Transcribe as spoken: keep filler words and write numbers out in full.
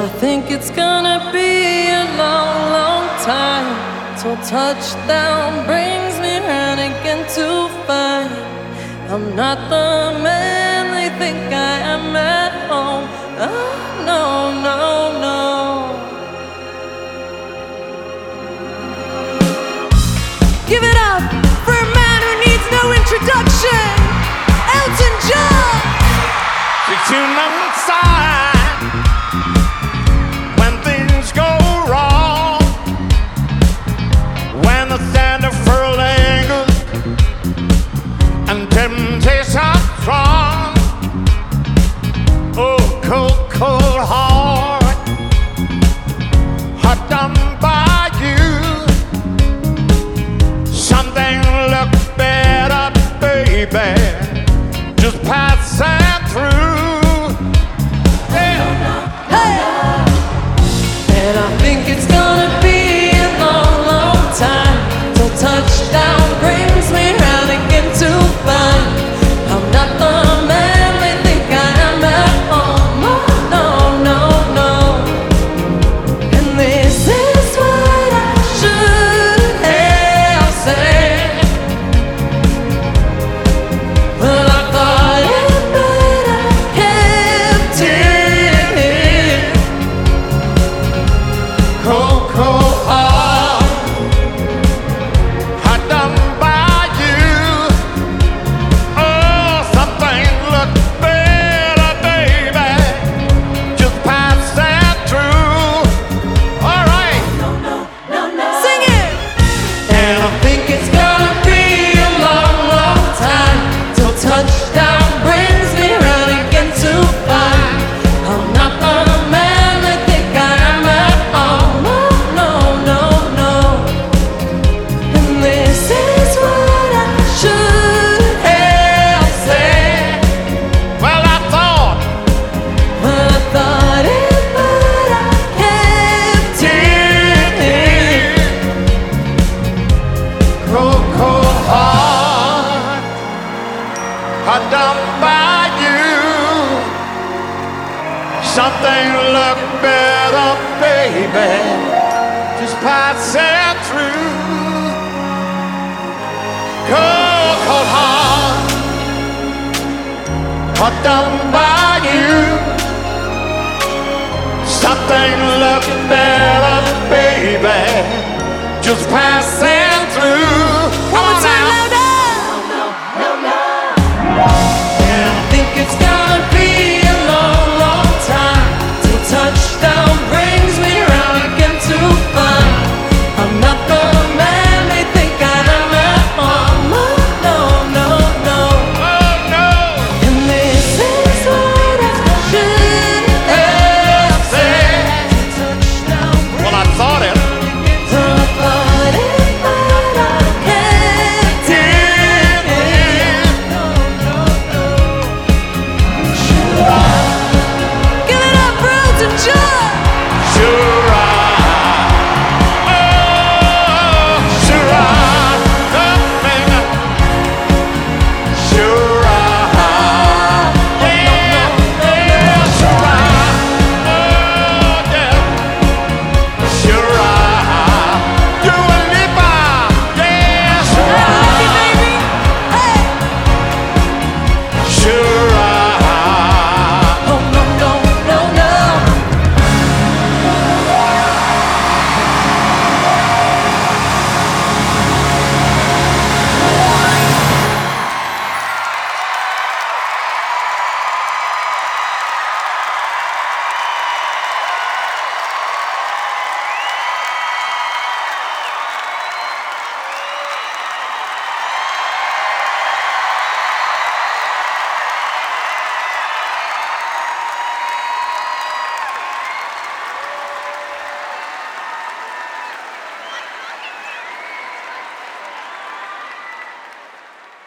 I think it's gonna be a long, long time till touchdown brings me round again to find I'm not the man they think I am at home. Oh, no, no, no. Give it up for a man who needs no introduction, Elton John. The tune on the side when things go wrong, when the thunder lingers and temptation strong. Oh, cold, cold heart, hard done by you. Something look better, baby, just passing through. Yeah. Hey! And I think it's gonna be a long, long time till touchdown brings me round again to find I'm not the man they think I am at home. Oh, no, no, no. And this is what I should have said, but I thought it better kept it. Cold, cold heart, hard done by you. Oh, something look better, baby, just passing through. All right. Sing it! And I think it's gonna be a long, long time till touchdown brings me round again to find I'm not the man they think I am at home. Oh, no, no, no. And this is what I should have said, Well, I thought but I thought it better kept it. cold, cold heart, hard done by you. Something look better, baby, just passing through. Cold, cold heart, hard done by you. Something look better, baby, just passing